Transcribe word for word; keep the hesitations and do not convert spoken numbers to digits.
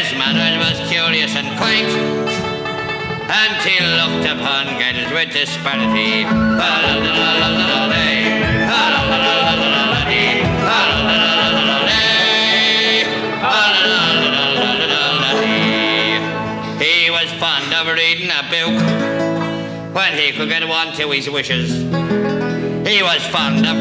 His manners was curious and quaint, and he looked upon girls with disparity. He was fond of reading a book when he could get one to his wishes. He was fond of